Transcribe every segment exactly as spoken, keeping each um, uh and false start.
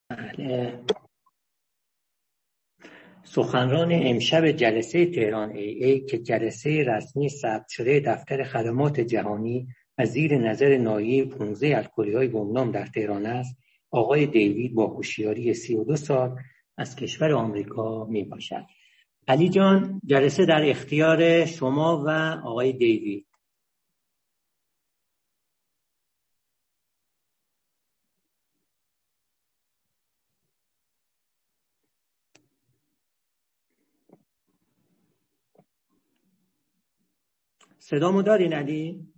بله. سخنران امشب جلسه تهران ای ای که جلسه رسمی ثبت شده دفتر خدمات جهانی و زیر نظر نایب پانزده الکلی‌های گمنام در تهران است، آقای دیوید با هوشیاری سی و دو سال از کشور آمریکا می باشد. علی جان، جلسه در اختیار شما و آقای دیوید. صدامو دارین علی؟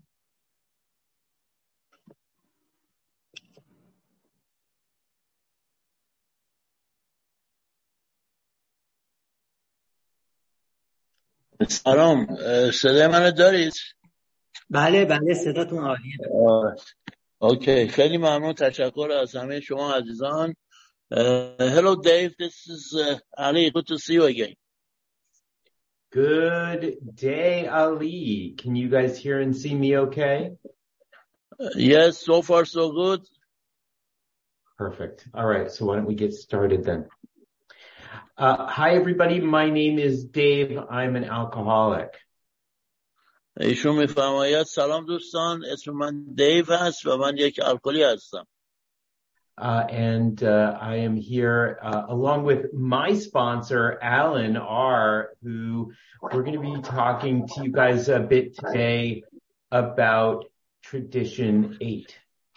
سلام، صدای منو دارید؟ بله بله، صداتون عالیه. اوکی، خیلی ممنون، تشکر از همه شما عزیزان. Uh, hello Dave, this is uh, Ali. Good to see you again. Good day, Ali. Can you guys hear and see me okay? Uh, yes, so far so good. Perfect. All right, so why don't we get started then? Uh, hi everybody, my name is Dave. I'm an alcoholic. ایشون میفرماید سلام دوستان، اسم من دیو هست و من یک الکلی هستم. Uh, and uh, I am here uh, along with my sponsor, Alan R., who we're going to be talking to you guys a bit today about Tradition eight.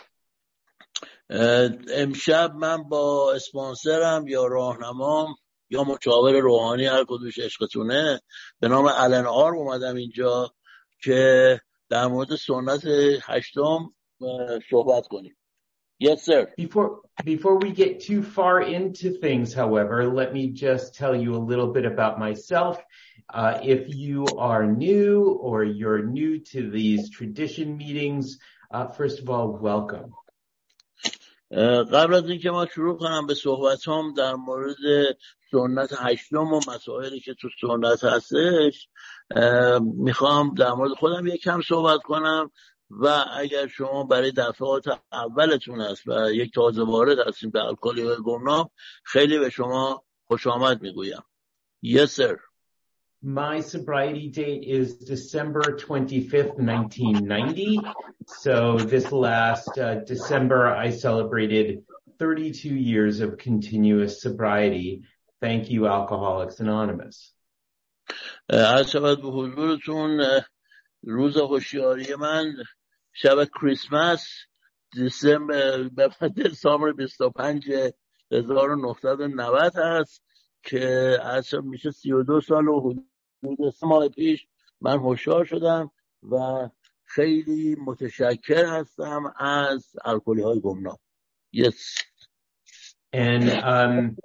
امشب من با اسپانسرم یا راهنمام یا مشاور روحانی، هر کدومش عشقتونه، به نام آلن آر اومدم اینجا که در مورد سنت هشتم صحبت کنیم. Yes, sir. Before before we get too far into things, however, let me just tell you a little bit about myself. Uh, if you are new or you're new to these tradition meetings, uh, first of all, welcome. قبل از اینکه ما شروع کنم به صحبتام در مورد سنت هشتم و مسائلی که تو سنت هستش، میخوام در مورد خودم یک کم صحبت کنم و اگر شما برای دفعات اولتون هست و یک تازه وارد هستیم به الکلی گمنام، خیلی به شما خوش آمد میگویم. Yes, sir. My sobriety date is December twenty-fifth, nineteen ninety. So this last uh, December, I celebrated thirty-two years of continuous sobriety. Thank you, Alcoholics Anonymous. از شود به حضورتون، روز هوشیاری من شب کریسمس دسامبر دسامبر بیست و پنج هزار و نهصد و نود هست که اصلا میشه سی و دو سال و حدود سه ماه پیش من هوشیار شدم و خیلی متشکر هستم از الکلی های گمنام. Yes. And um,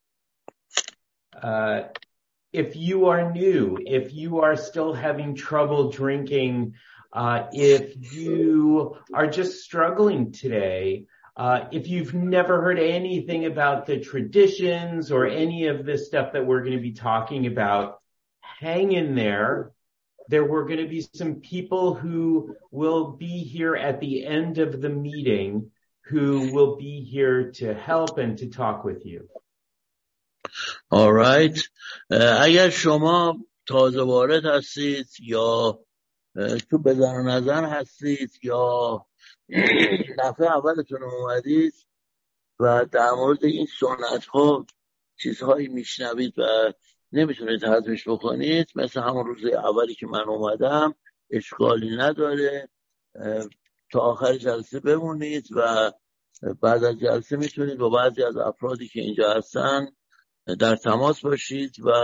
uh, if you are new, if you are still having trouble drinking, uh, if you are just struggling today, Uh, if you've never heard anything about the traditions or any of this stuff that we're going to be talking about, hang in there. There were going to be some people who will be here at the end of the meeting who will be here to help and to talk with you. All right. Uh, اگر شما تازه وارد هستید یا تو بدن نظر هستید یا دفعه اولتون اومدید و در مورد این سنت ها چیزهایی میشنوید و نمیتونید هضمش بکنید، مثل همون روز اولی که من اومدم، اشکالی نداره، تا آخر جلسه بمونید و بعد از جلسه میتونید با بعضی از افرادی که اینجا هستن در تماس باشید و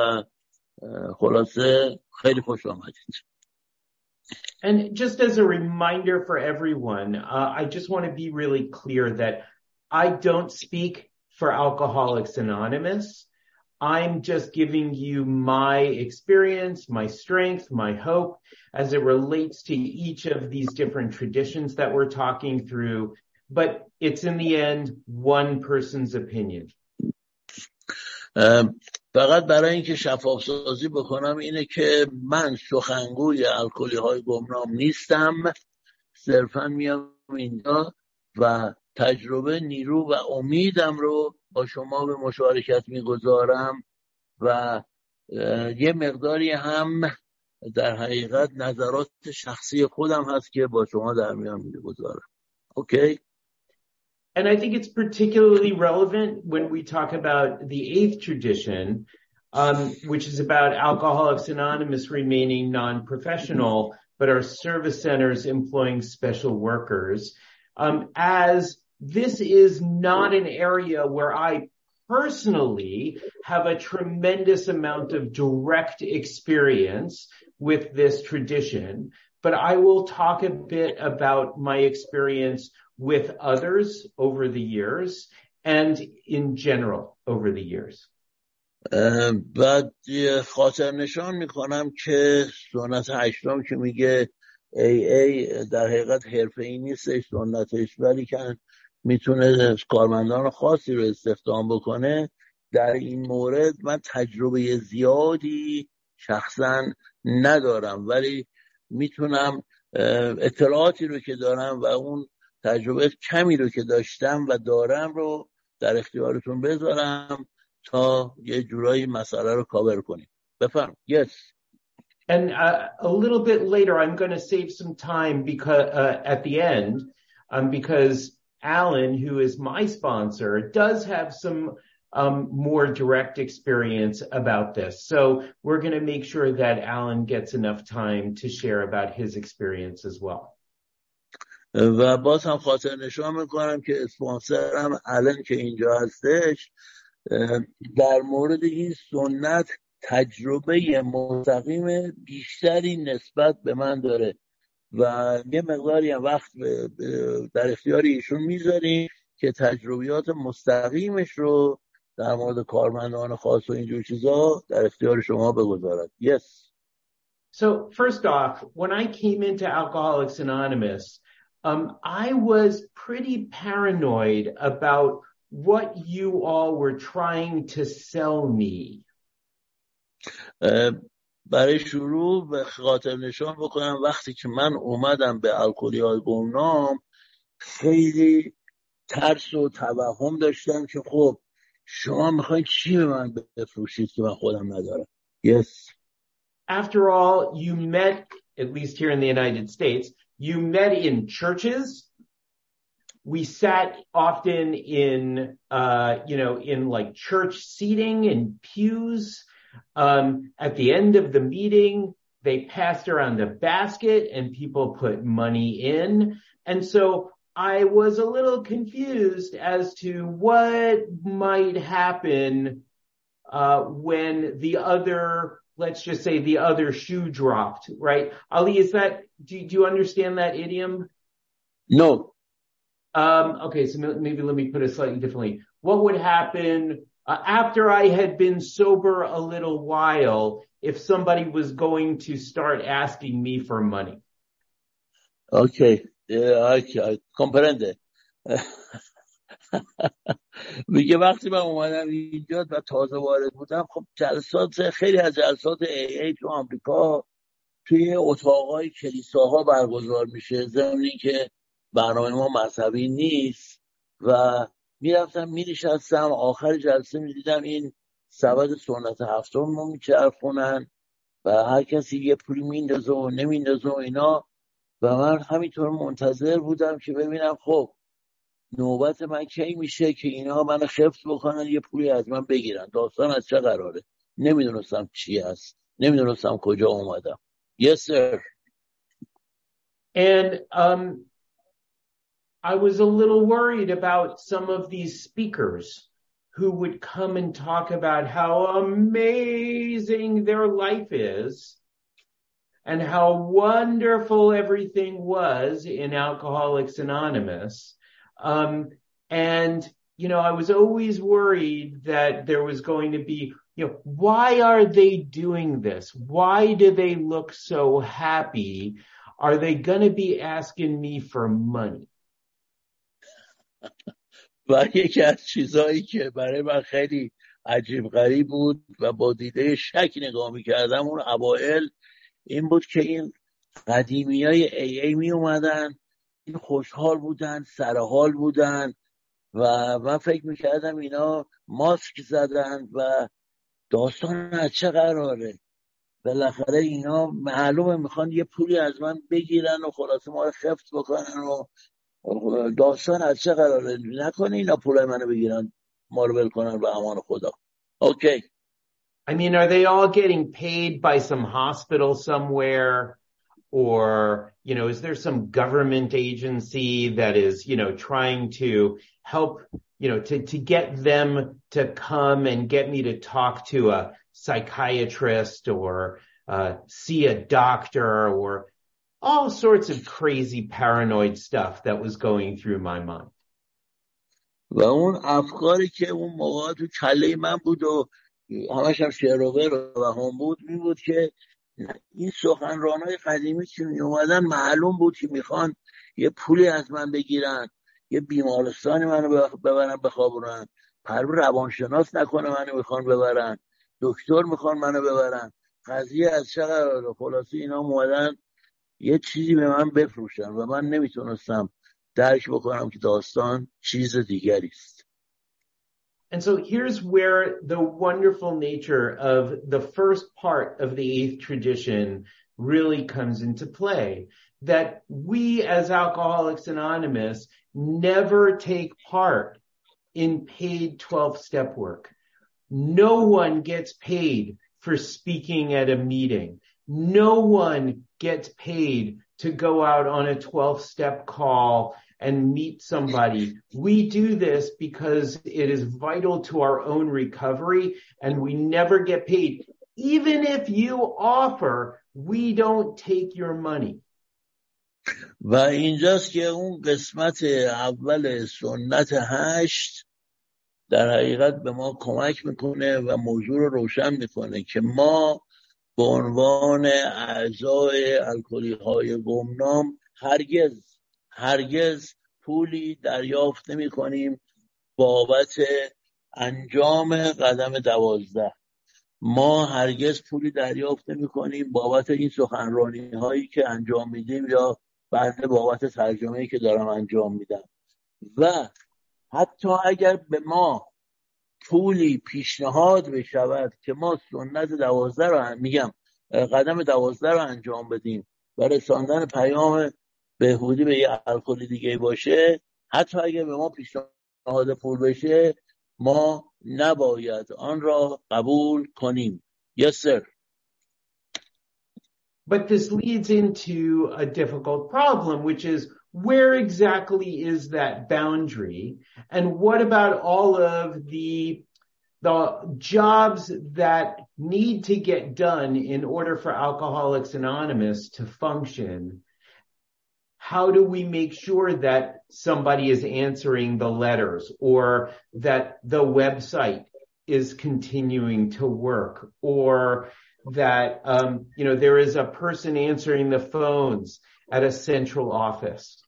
خلاصه خیلی خوش آمدید. And just as a reminder for everyone, uh, I just want to be really clear that I don't speak for Alcoholics Anonymous. I'm just giving you my experience, my strength, my hope as it relates to each of these different traditions that we're talking through. But it's in the end one person's opinion. Um, فقط برای اینکه شفاف سازی بکنم اینه که من سخنگوی الکلی های گمنام نیستم، صرفا میام اینجا و تجربه، نیرو و امیدم رو با شما به مشارکت میگذارم و یه مقداری هم در حقیقت نظرات شخصی خودم هست که با شما در میان میگذارم. اوکی؟ And I think it's particularly relevant when we talk about the eighth tradition, um, which is about Alcoholics Anonymous remaining non-professional, but our service centers employing special workers. Um, as this is not an area where I personally have a tremendous amount of direct experience with this tradition, but I will talk a bit about my experience with others over the years and in general over the years. بعد خاطر نشان میکنم که سنت هشتم که میگه ای ای در حقیقت حرفه‌ای نیستش سنتش، ولی که میتونه کارمندان خاصی رو استخدام بکنه. در این مورد من تجربه زیادی شخصا ندارم، ولی میتونم اطلاعاتی رو که دارم و اون تجربه کمی رو که داشتم و دارم رو در اختیارتون بذارم تا یه جورایی مسئله رو کاور کنیم. بفرم. Yes. And uh, a little bit later, I'm going to save some time because uh, at the end, um, because Alan, who is my sponsor, does have some um, more direct experience about this. So we're going to make sure that Alan gets enough time to share about his experience as well. و باز هم خاطر نشان میکنم که اسپانسرم الان که اینجا هستش در مورد این سنت تجربه مستقیم بیشتری نسبت به من داره و یه مقداری هم وقت در اختیار ایشون میذاریم که تجربیات مستقیمش رو در مورد کارمندان خاص و اینجور چیزا در اختیار شما بگذارد. Yes. So first off, when I came into Alcoholics Anonymous, um, I was pretty paranoid about what you all were trying to sell me. برای شروع به خاطر نشان بکنم وقتی که من اومدم به الکلیای گمنام خیلی ترس و توهم داشتم که خب شما میخواین چی به من بفروشید که من خودم ندارم. Yes. After all, you met, at least here in the United States, you met in churches. We sat often in, uh, you know, in like church seating in pews. Um, at the end of the meeting, they passed around a basket and people put money in. And so I was a little confused as to what might happen, uh, when the other, let's just say the other shoe dropped, right? Ali, is that, do, do you understand that idiom? No. Um, okay, so maybe let me put it slightly differently. What would happen uh, after I had been sober a little while if somebody was going to start asking me for money? Okay, yeah, I comprende. میگه وقتی من اومدم اینجا و تازه وارد بودم، خب جلسات خیلی از جلسات ای ای تو آمریکا توی اتاقای کلیساها برگزار میشه، ضمنی که برنامه ما مذهبی نیست و میرفتم مینشستم آخر جلسه میدیدم این سبد سنت هفتم رو میچرخونن و هر کسی یه پولی میندازه و نمیندازه و اینا و من همینطور منتظر بودم که ببینم خب نوبت من کی میشه که اینا منو خفت بکنن یه پولی از من بگیرن. داستان از چه قراره؟ نمیدونستم چی هست، نمیدونستم کجا اومدم. Yes sir. And um I was a little worried about some of these speakers who would come and talk about how amazing their life is and how wonderful everything was in Alcoholics Anonymous. Um, and, you know, I was always worried that there was going to be, you know, why are they doing this? Why do they look so happy? Are they going to be asking me for money? و یکی از چیزایی که برای من خیلی عجیب غریب بود و با دیده شک نگاه میکردم اون اوائل این بود که این قدیمی های ای ای می اومدن، این خوشحال بودن، سرحال بودن و من فکر میکردم اینا ماسک زدن و داستان از چه قراره. بالاخره اینا معلومه میخوان یه پولی از من بگیرن و خلاصه ما رو خفت بکنن و داستان از چه قراره. نکنه اینا پول منو بگیرن ما رو ول کنن به امان خدا. اوکی. I mean, are they all getting paid by some hospital somewhere? Or, you know, is there some government agency that is, you know, trying to help, you know, to, to get them to come and get me to talk to a psychiatrist or uh, see a doctor or all sorts of crazy paranoid stuff that was going through my mind. و اون افکاری که اون موقع تو کله من بود و همش هم شعر و غیر و هم بود این بود که این سخنرانای قدیمی که می اومدن معلوم بود که میخوان یه پولی از من بگیرن، یه بیمارستانی منو ببرن بخوابونن، پرو روانشناس نکنه منو میخوان ببرن، دکتر میخوان منو ببرن. قضیه از چه قراره؟ خلاصه اینا اومدن یه چیزی به من بفروشن و من نمیتونستم درک بکنم که داستان چیز دیگری است. And so here's where the wonderful nature of the first part of the eighth tradition really comes into play. That we as Alcoholics Anonymous never take part in paid twelve-step work. No one gets paid for speaking at a meeting. No one gets paid to go out on a twelve-step call and meet somebody. We do this because it is vital to our own recovery and we never get paid. Even if you offer, we don't take your money. و اینجاست که اون قسمت اول سنت هشت در حقیقت به ما کمک میکنه و موضوع رو روشن میکنه که ما به عنوان اعضای الکلی های گمنام هرگز هرگز پولی دریافت نمی کنیم بابت انجام قدم دوازده. ما هرگز پولی دریافت نمی کنیم بابت این سخنرانی هایی که انجام میدیم یا بنده بابت ترجمه‌ای که دارم انجام میدم. و حتی اگر به ما پولی پیشنهاد بشود که ما سنت دوازده رو هم میگم قدم دوازده رو انجام بدیم و رساندن پیام بهبودی به یه الکلی دیگه باشه، حتی اگه به ما پیشنهاد پول بشه ما نباید آن را قبول کنیم. Yes sir. But this leads into a difficult problem, which is where exactly is that boundary? And what about all of the the jobs that need to get done in order for Alcoholics Anonymous to function? How do we make sure that somebody is answering the letters or that the website is continuing to work or that, um, you know, there is a person answering the phones at a central office?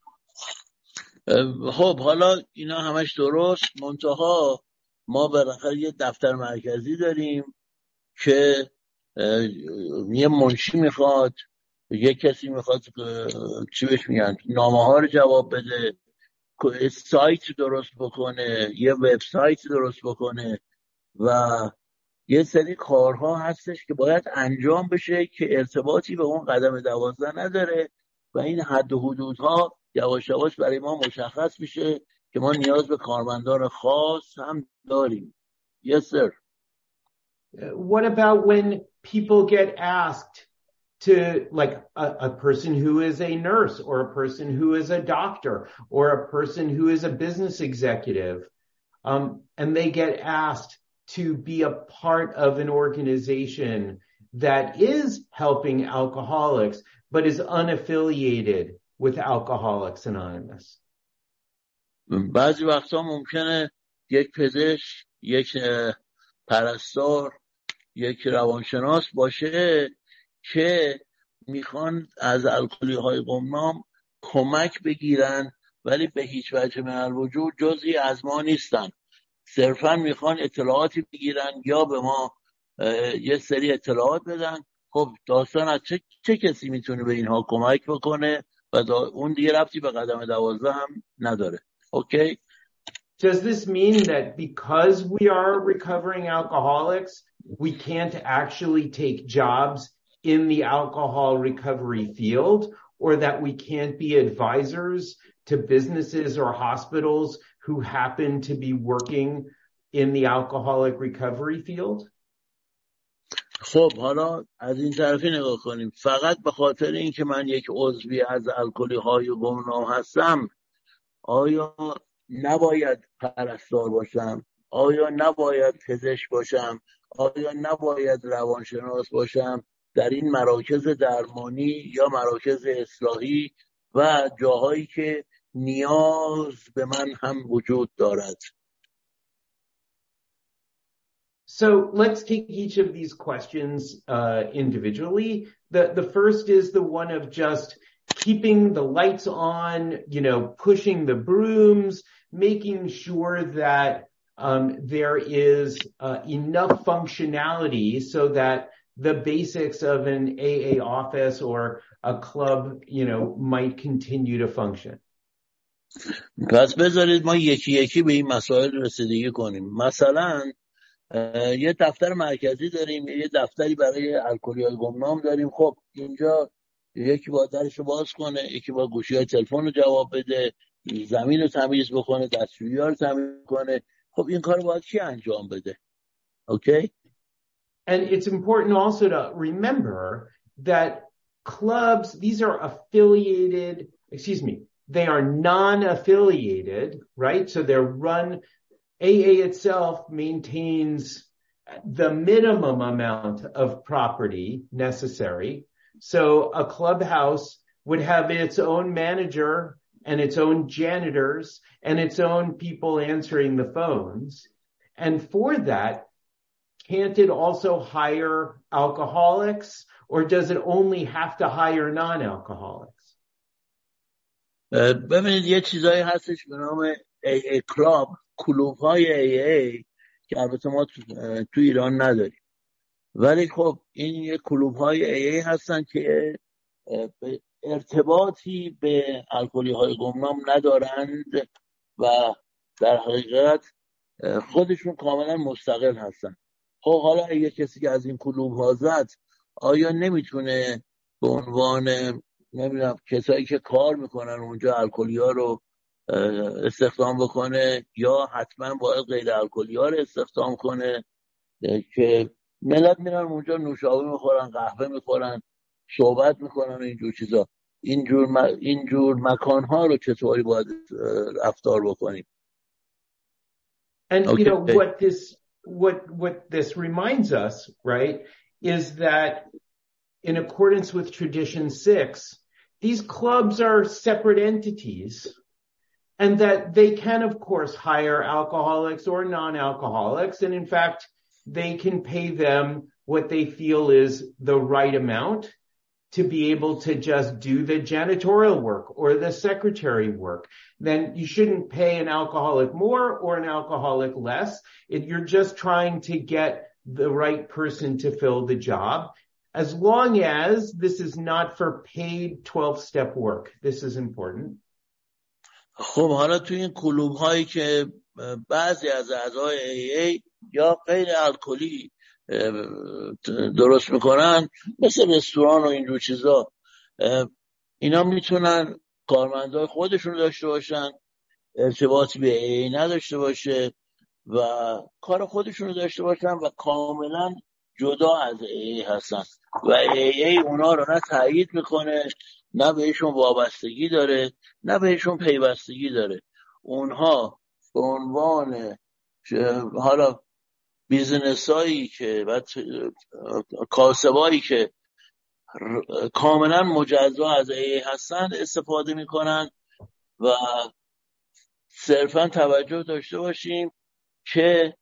خب حالا اینا همش درست، منتها ما بالاخره یه دفتر مرکزی داریم که یه منشی میخواد، یه کسی میخواد چی بهش میگن نامه ها رو جواب بده، سایت درست بکنه، یه وبسایت درست بکنه و یه سری کارها هستش که باید انجام بشه که ارتباطی به اون قدم دوازده نداره و این حد و حدودها یواش یواش برای ما مشخص میشه که ما نیاز به کارمندان خاص هم داریم. Yes sir. What about when people get asked to, like a, a person who is a nurse or a person who is a doctor or a person who is a business executive, um, and they get asked to be a part of an organization that is helping alcoholics, but is unaffiliated with Alcoholics Anonymous? بعضی وقتا ممکنه یک پزشک، یک پرستار، یک روانشناس باشه که میخوان از الکلی های گمنام کمک بگیرن ولی به هیچ وجه من الوجود جزئی از ما نیستن. صرفا میخوان اطلاعاتی بگیرن یا به ما یه سری اطلاعات بدن. خب داستان از چه, چه کسی میتونه به اینها کمک بکنه و اون دیگه ربطی به قدم دوازده هم نداره. اوکی؟ Does this mean that because we are recovering alcoholics, we can't actually take jobs in the alcohol recovery field, or that we can't be advisors to businesses or hospitals who happen to be working in the alcoholic recovery field? خب حالا از این طرفی نگاه کنیم. فقط به خاطر این که من یک عضوی از الکلی های گمنام هستم، آیا نباید پرستار باشم؟ آیا نباید پزشک باشم؟ آیا نباید روانشناس باشم در این مراکز درمانی یا مراکز اصلاحی و جاهایی که نیاز به من هم وجود دارد؟ So let's take each of these questions uh, individually. The, the first is the one of just keeping the lights on, you know, pushing the brooms, making sure that um, there is uh, enough functionality so that the basics of an A A office or a club, you know, might continue to function. پس بذارید ما یکی یکی به این مسائل رسیدگی کنیم. مثلا یه دفتر مرکزی داریم، یه دفتری برای الکلی‌های گمنام داریم. خب اینجا یکی با درشو باز کنه، یکی با گوشی‌های تلفن رو جواب بده، زمین رو تمیز بکنه، دستشویی‌ها رو تمیز کنه. خب این کار باید کی انجام بده؟ Okay? And it's important also to remember that clubs, these are affiliated, excuse me, they are non-affiliated, right? So they're run, A A itself maintains the minimum amount of property necessary. So a clubhouse would have its own manager and its own janitors and its own people answering the phones. And for that, can't it also hire alcoholics, or does it only have to hire non-alcoholics? ببینید یه چیزایی هستش به نام ای ای کلاب، کلوب های ای ای که البته ما تو, تو ایران نداریم، ولی خب این یه کلوب های ای ای هستن که ارتباطی به الکلی های گمنام ندارند و در حقیقت خودشون کاملا مستقل هستن. خب حالا اگه کسی که از این کلوب ها زد، آیا نمیتونه به عنوان نمیدونم کسایی که کار میکنن اونجا الکلی ها رو استخدام بکنه، یا حتما باید غیر الکلی ها رو استخدام کنه که ملت میرن اونجا نوشابه میخورن، قهوه میخورن، صحبت میکنن، اینجور چیزا. اینجور م... اینجور مکان ها رو چطوری باید رفتار بکنیم؟ And okay. you know what this what what this reminds us, right, is that in accordance with tradition six, these clubs are separate entities, and that they can of course hire alcoholics or non-alcoholics, and in fact they can pay them what they feel is the right amount to be able to just do the janitorial work or the secretary work. Then you shouldn't pay an alcoholic more or an alcoholic less. If you're just trying to get the right person to fill the job, as long as this is not for paid twelve-step work. This is important. خب حالا تو این کلوب هایی که بعضی از اعضای ای ای یا غیر الکلی درست میکنن، مثل رستوران و اینجور چیزا، اینا میتونن کارمندای خودشون داشته باشن، ارتباطی به ای ای نداشته باشه و کار خودشون داشته باشن و کاملا جدا از ای ای هستن و ای ای اونا رو نه تایید میکنه، نه بهشون وابستگی داره، نه بهشون پیوستگی داره. اونها به عنوان حالا بیزنسایی که و کاسبایی که کاملا مجزا از ای ای هستن استفاده میکنن و صرفا توجه داشته باشیم که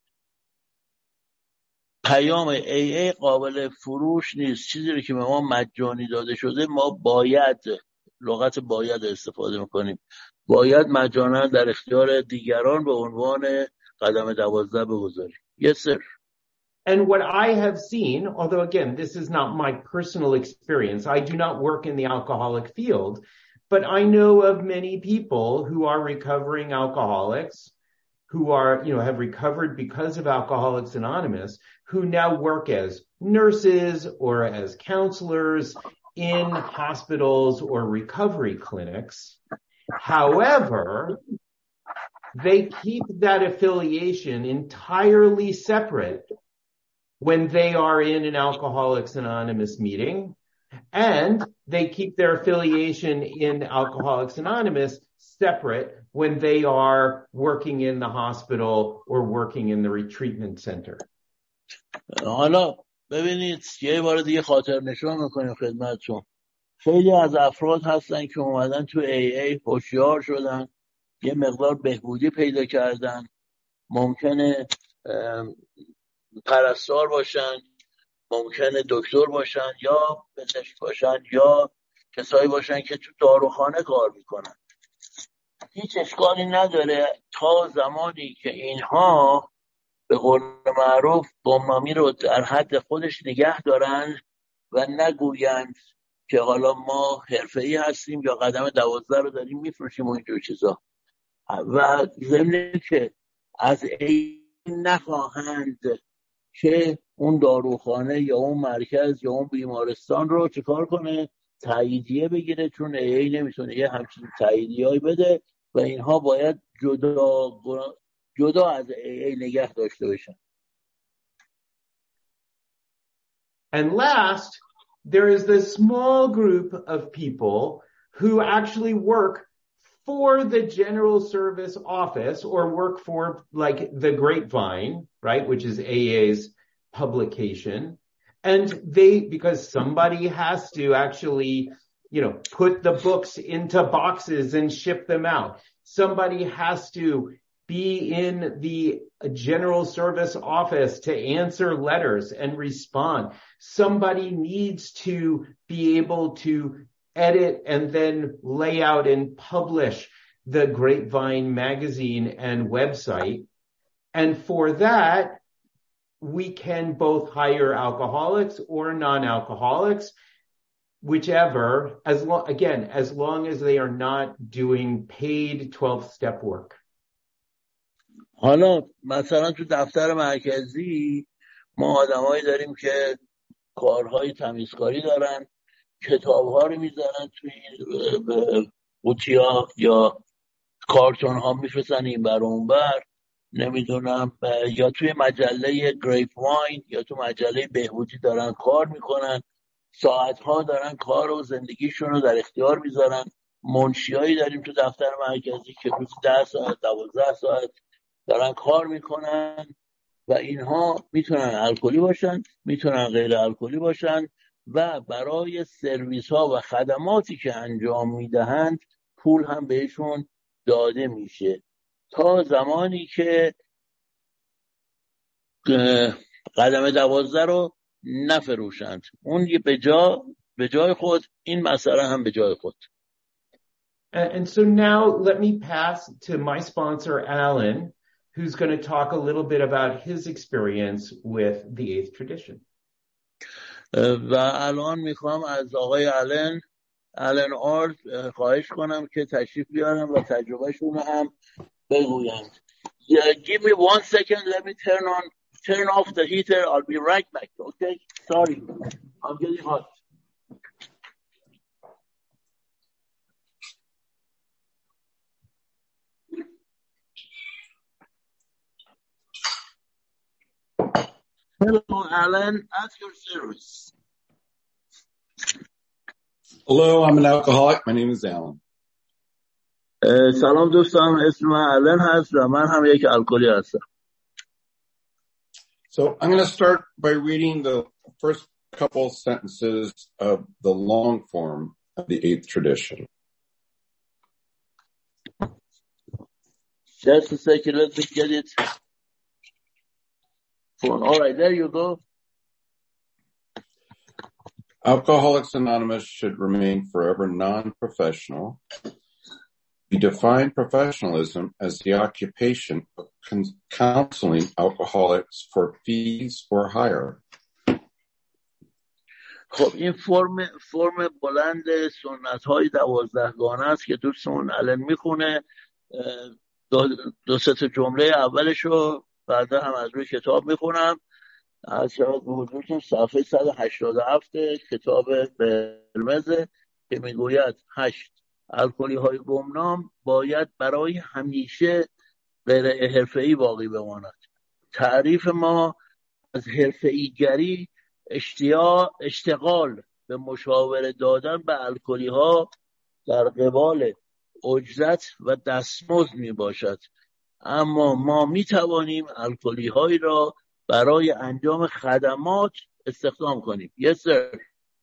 پیام ای ای قابل فروش نیست. چیزی رو که به ما مجانی داده شده ما باید، لغت باید استفاده میکنیم، باید مجانا در اختیار دیگران به عنوان قدم دوازده بگذاریم. Yes, sir. And what I have seen, although again, this is not my personal experience, I do not work in the alcoholic field, but I know of many people who are recovering alcoholics who are, you know, have recovered because of Alcoholics Anonymous, who now work as nurses or as counselors in hospitals or recovery clinics. However, they keep that affiliation entirely separate when they are in an Alcoholics Anonymous meeting, and they keep their affiliation in Alcoholics Anonymous separate when they are working in the hospital or working in the retreatment center. حالا ببینید یه بار دیگه خاطر نشون میکنیم خدمتتون. خیلی از افراد هستن که اومدن تو ای ای هوشیار شدن، یه مقدار بهبودی پیدا کردن، ممکنه پرستار باشن، ممکنه دکتر باشن یا پزشک باشن یا کسایی باشن که تو داروخانه کار میکنن. هیچ اشکالی نداره تا زمانی که اینها به قول معروف گمنامی رو در حد خودش نگه دارن و نگویند که حالا ما حرفه‌ای هستیم یا قدم دوازده رو داریم میفروشیم و اینجور چیزا، و ضمن که از این نخواهند که اون داروخانه یا اون مرکز یا اون بیمارستان رو چیکار کنه، تاییدیه بگیره، چون ای ای نمیتونه یه همچین تاییدیه‌ای بده و اینها باید جدا جدا از ای ای نگه داشته بشن. And last, there is this small group of people who actually work for the General Service Office or work for like the Grapevine, right, which is A A's publication. And they, because somebody has to actually, you know, put the books into boxes and ship them out. Somebody has to be in the General Service Office to answer letters and respond. Somebody needs to be able to edit and then lay out and publish the Grapevine magazine and website. And for that, we can both hire alcoholics or non-alcoholics, whichever, as long, again, as long as they are not doing paid twelve-step work. حالا مثلا تو دفتر مرکزی ما آدمایی داریم که کارهای تمیزکاری دارن، کتاب‌ها رو میذارن توی قوطی‌ها یا کارتون‌ها میفرستن این بر اون بر، نمیدونم، یا توی مجله گریپ واین یا تو مجله بهبودی دارن کار میکنن، ساعت‌ها دارن کار و زندگیشون رو در اختیار میذارن. منشیایی داریم تو دفتر مرکزی که روز ده ساعت دوازده ساعت دارن کار میکنن و اینها میتونن الکلی باشن، میتونن غیر الکلی باشن و برای سرویس ها و خدماتی که انجام میدهند پول هم بهشون داده میشه تا زمانی که قدم دوازده رو نفروشند. اون یه به جا به جای خود، این مسئله هم به جای خود. And so now let me pass to my sponsor, Alan, who's going to talk a little bit about his experience with the eighth tradition. و الان میخوام از آقای آلن آلن آرت خواهش کنم که تشریف بیارن و تجربهشون رو هم بگویند. Yeah, give me one second, let me turn on turn off the heater. I'll be right back. Okay? Sorry. I'm getting hot. Hello, Alan. At your service. Hello, I'm an alcoholic. My name is Alan. سلام دوستان، اسم من آلن هست و من هم یک الکلی هستم. So I'm going to start by reading the first couple sentences of the long form of the eighth tradition. Just a second, let me get it. All right, there you go. Alcoholics Anonymous should remain forever non-professional. We define professionalism as the occupation of con- counseling alcoholics for fees or hire. خب این فرم فرم بلند سنت های دوازدهگانه است که دوستمون الان میخونه. دو, دو سه تا جمله اولشو بعدا هم از روی کتاب میخونم. از شما به حضورتون صفحه صد و هشتاد و هفت کتاب قرمز که میگوید هشت الکلی های گمنام باید برای همیشه غیر حرفه‌ای باقی بماند. تعریف ما از حرفه‌ای گری اشتیاق اشتغال به مشاوره دادن به الکلی ها در قبال اجرت و دستمزد می باشد، اما ما می توانیم الکلی هایی را برای انجام خدمات استخدام کنیم. Yes sir.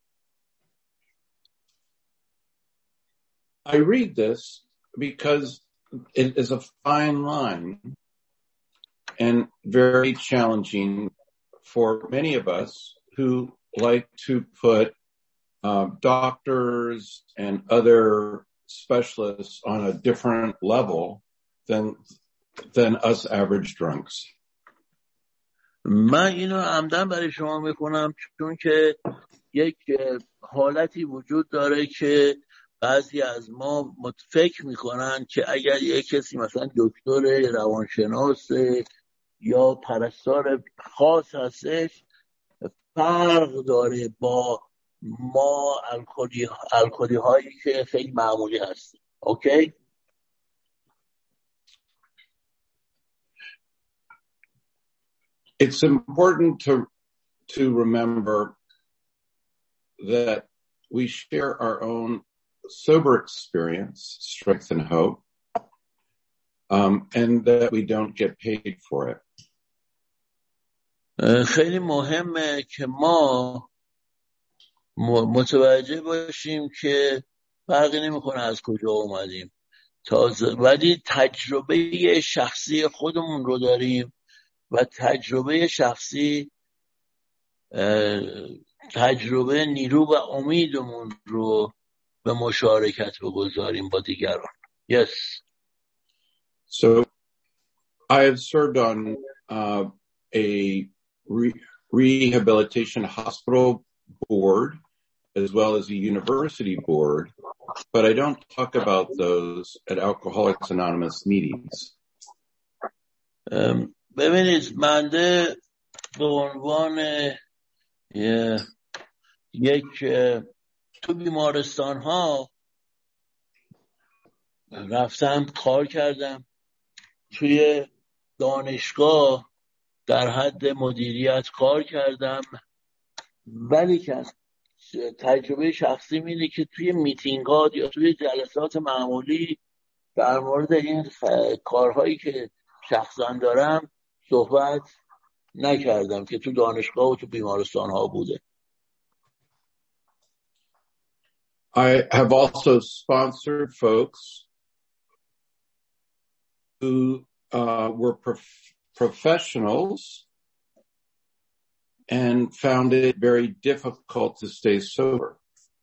I read this because it is a fine line and very challenging for many of us who like to put uh, doctors and other specialists on a different level than than us average drunks. من اینو عمدن برای شما میخونم چون که یک حالتی وجود داره که بعضی از ما فکر میکنن که اگر یک کسی مثلا دکتر روانشناس یا پرستار خاص هستش فرق داره با ما الکلی الکلی هایی که خیلی معمولی هستیم. اوکی؟ It's important to to remember that we share our own sober experience, strength and hope, um, and that we don't get paid for it. خیلی مهمه که ما متوجه باشیم که فرقی نمیکنه از کجا اومدیم، تازه ولی تجربه شخصی خودمون رو داریم و تجربه شخصی تجربه نیرو و امیدمون رو به مشارکت بگذاریم با دیگران. Yes. So I have served on uh, a re- rehabilitation hospital board as well as a university board, but I don't talk about those at Alcoholics Anonymous meetings. Um, ببینید منده به عنوان یک تو بیمارستان ها رفتم کار کردم، توی دانشگاه در حد مدیریت کار کردم، ولی که تجربه شخصی اینه که توی میتینگ ها یا توی جلسات معمولی در مورد این کارهایی که شخصا دارم صحبت نکردم که تو دانشگاه و تو بیمارستان ها بوده. I have also sponsored folks who uh, were prof- professionals and found it very difficult to stay sober.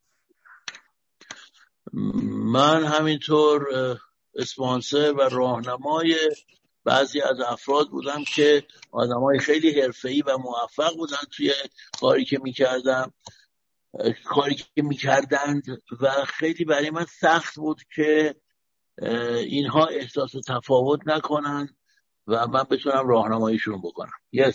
من همینطور اسپانسر و راهنمای بعضی از افراد بودم که آدمای خیلی حرفه‌ای و موفق بودن توی کاری که می‌کردم کاری که می‌کردند و خیلی برای من سخت بود که اینها احساس تفاوت نکنن و من بتونم راهنماییشون بکنم. Yes.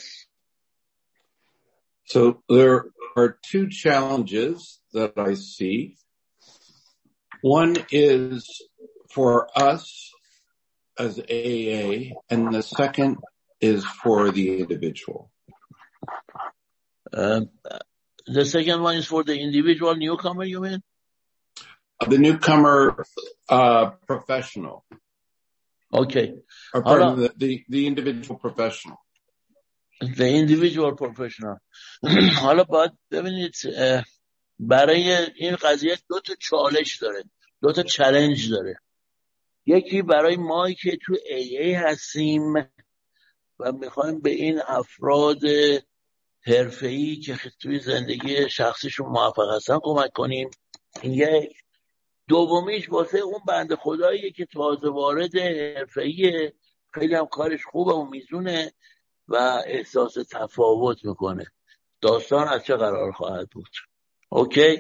So there are two challenges that I see. One is for us as A A, and the second is for the individual. Uh, the second one is for the individual newcomer, you mean? The newcomer uh, professional. Okay. Or pardon, the, the, the individual professional. The individual professional. حالا باید ببینید برای این قضیه دو تا چالش داره، دو تا چالش داره. یکی برای ما که تو ای ای هستیم و میخوایم به این افراد حرفه‌ای که توی زندگی شخصیشون موفق هستن کمک کنیم. این یک. دومیش واسه اون بنده خداییه که تازه وارد حرفه‌ایه، خیلی هم کارش خوبه و میزونه و احساس تفاوت میکنه. داستان از چه قرار خواهد بود؟ اوکی؟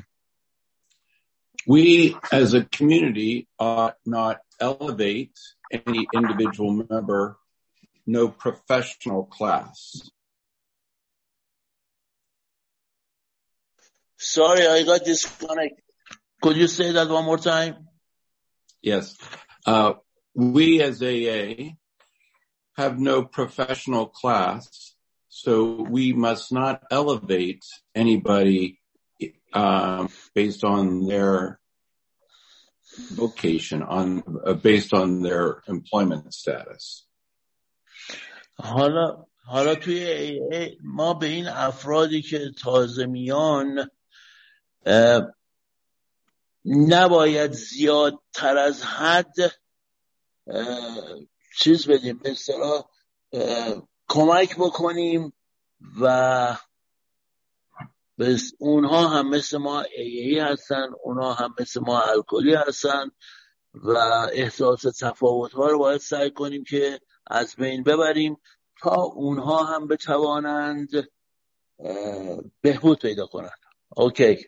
We as a community ought not elevate any individual member, no professional class. Sorry, I got disconnected. Could you say that one more time? Yes. Uh, we as A A have no professional class, so we must not elevate anybody um, based on their vocation, on uh, based on their employment status. حالا حالا توی ای ای ما به این افرادی که تازه میان نباید زیادتر از حد چیز بدیم، به اصطلاح کمک بکنیم و بس اونها هم مثل ما ای ای هستن، اونها هم مثل ما الکلی هستن و احساس تفاوت ها رو باید سعی کنیم که از بین ببریم تا اونها هم بتوانند بهبود پیدا کنند. اوکی.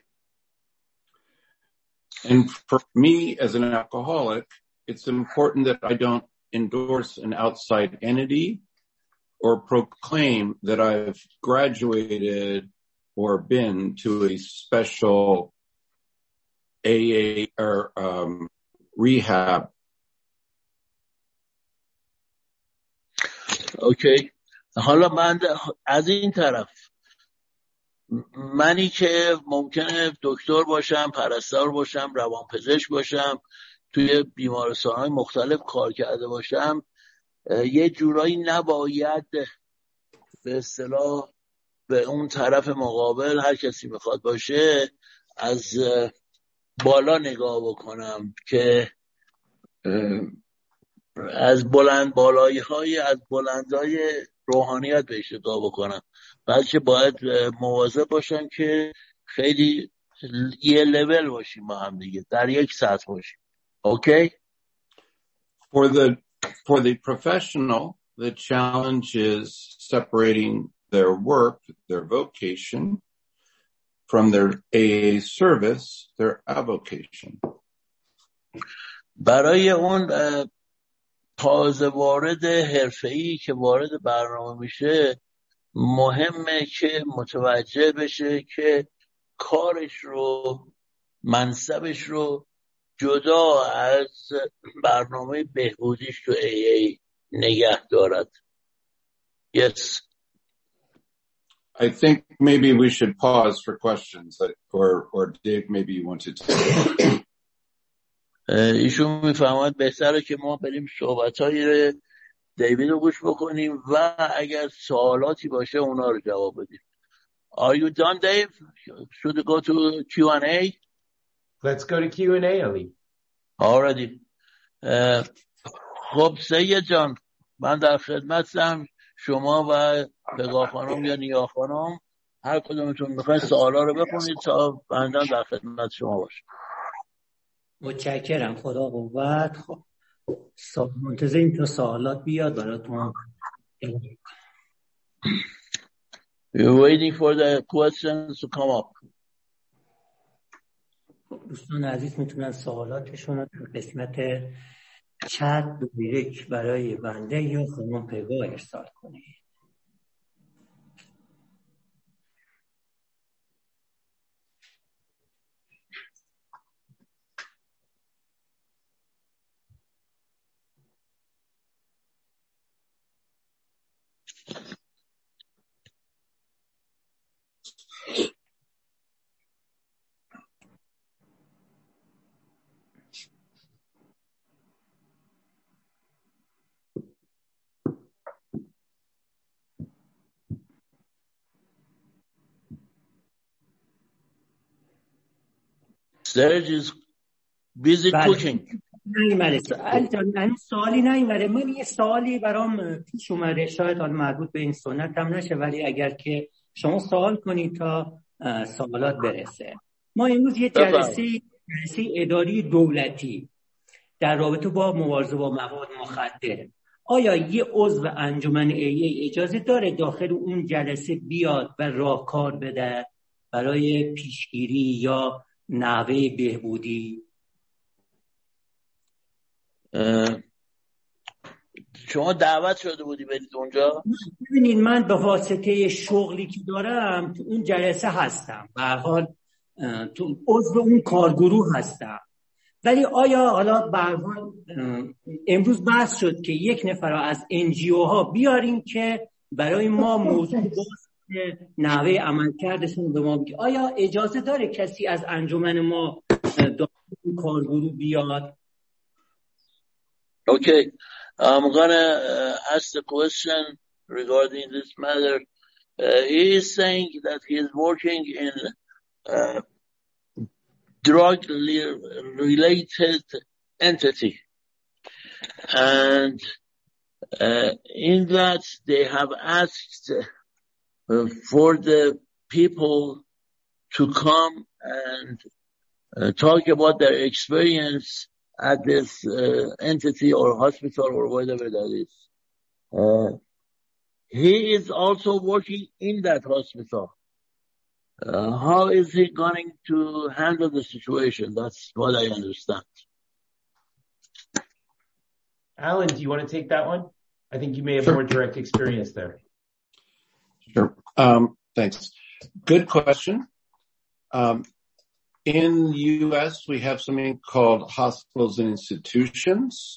And for me as an alcoholic, it's important that I don't endorse an outside entity or proclaim that I've graduated or been to a special A A or um, rehab. اوکی. حالا من از این طرف منی که ممکنه دکتر باشم، پرستار باشم، روانپزشک باشم، توی بیمارستان‌های مختلف کار کرده باشم، یه جورایی نباید به اصطلاح به اون طرف مقابل هر کسی میخواد باشه از بالا نگاه بکنم که از بلند بالایی های از بلندای روحانیت بهش نگاه بکنم، بلکه باید مواظب باشم که خیلی یه لول باشیم با هم دیگه، در یک سطح باشیم. اوکی؟ For the for the professional, the challenge is separating their work, their vocation, from their A A service, their avocation. برای اون تازه وارد حرفه‌ای که وارد برنامه میشه مهمه که متوجه بشه که کارش رو، منصبش رو جدا از برنامه بهبودیش تو ای ای نگه دارد. Yes. I think maybe we should pause for questions, or or Dave, maybe you wanted to. ایشون میفهمد بهتره که ما بریم صحبت‌های دیوید رو گوش بکنیم و اگر سوالاتی باشه اونا رو جواب بدیم. Are you done, Dave? Should we go to Q and A? Let's go to Q and A, Ali. Already. خب سید جان، من در خدمتم. شما و پگاه خانم یا نیا خانم هر کدومتون میخواین سوالا رو بخونید تا بندم در خدمت شما باشم. متشکرم. خدا قوت. خب منتظریم تا سوالات بیاد براتون. You're waiting for the questions to come up. دوستان عزیز میتونن سوالاتشون رو در قسمت چت دایرکت برای بنده یا خانم پگاه ارسال کنید. Serge is busy cooking. نیمده سوالی سوالی نیمده. من یه سوالی برام پیش اومده، شاید حال مربوط به این سنت هم نشه، ولی اگر که شما سوال کنید تا سوالات برسه. ما امروز یه جلسه جلسه اداری دولتی در رابطه با مبارزه با مواد مخدر، آیا یه عضو انجمن ای ای اجازه داره داخل اون جلسه بیاد و راهکار بده برای پیشگیری یا نحوه بهبودی؟ شما دعوت شده بودی برید اونجا؟ ببینید من به واسطه شغلی که دارم تو اون جلسه هستم، به هر حال تو عضو اون کارگروه هستم، ولی آیا حالا به هر حال امروز بحث شد که یک نفر از انجیو ها بیاریم که برای ما موضوع باز نحوه عملکردشون به ما بگه. آیا اجازه داره کسی از انجمن ما داخل کارگروه بیاد؟ Okay, I'm gonna uh, ask the question regarding this matter. Uh, he is saying that he is working in uh, drug-related entity, and uh, in that they have asked uh, for the people to come and uh, talk about their experience at this uh, entity or hospital or whatever that is. Uh, he is also working in that hospital. Uh, how is he going to handle the situation? That's what I understand. Alan, do you want to take that one? I think you may have Sure. more direct experience there. Sure. Um, thanks. Good question. Um, in the U S, we have something called hospitals and institutions,